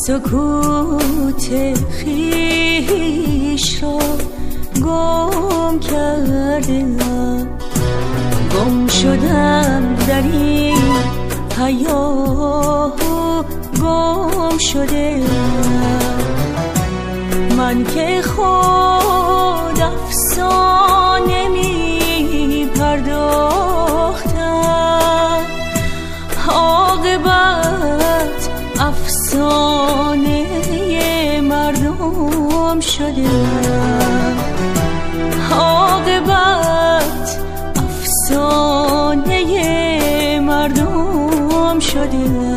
سکوت خویش را گم کردم، گم شدم در این حیات، گم شده من که خود افسانه می پرداختم، عاقبت افسانه مردم شده، عاقبت افسانه مردم شده.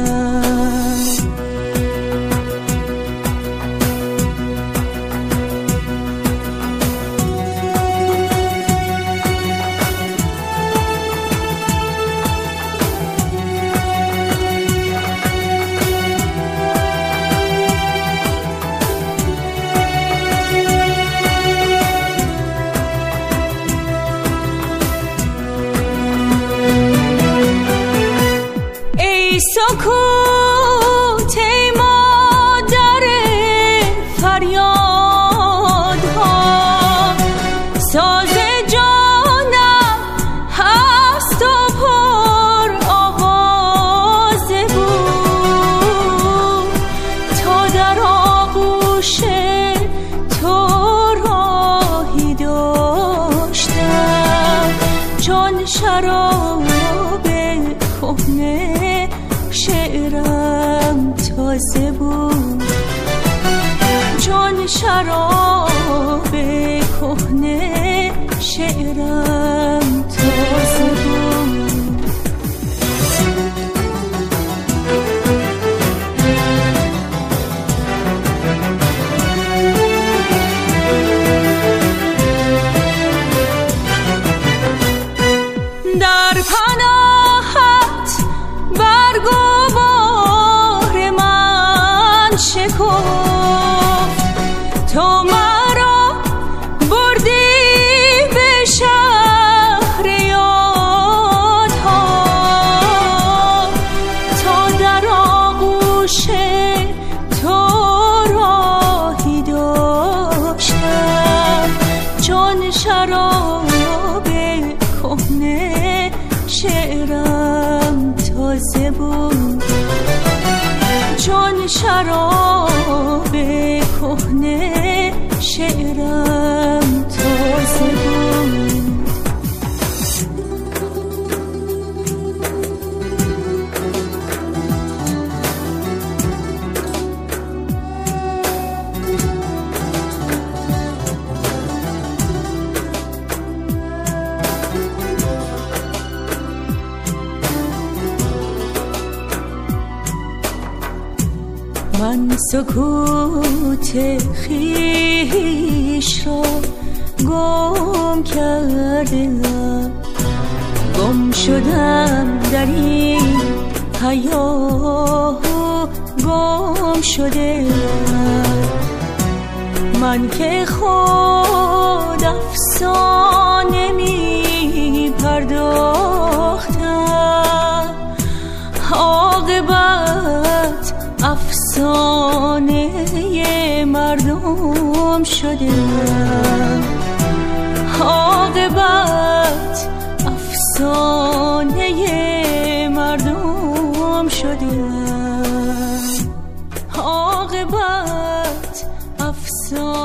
سکوت مادر فریادها، ساز جانم هست و پر آواز بود، تا در آغوش تو راهی داشتم، چون شراب کهنه شعرم تازه بود، چون شراب کهنه شعرم تازه بود. در پناهت برگ و بار من شکفت، تو مرا بردی به شهر یادها، تا در آغوش تو راهی داشتم، چون شراب کهنه شعرم تازه بود، چون شراب کهنه شعرم تازه بود. من سکوت خویش را گم کردم، گم شدم در این حیات، گم شده من که خود افسانه می پرداختم، عاقبت افسانه مردم شده، عاقبت افسانه مردم شده، عاقبت افسانه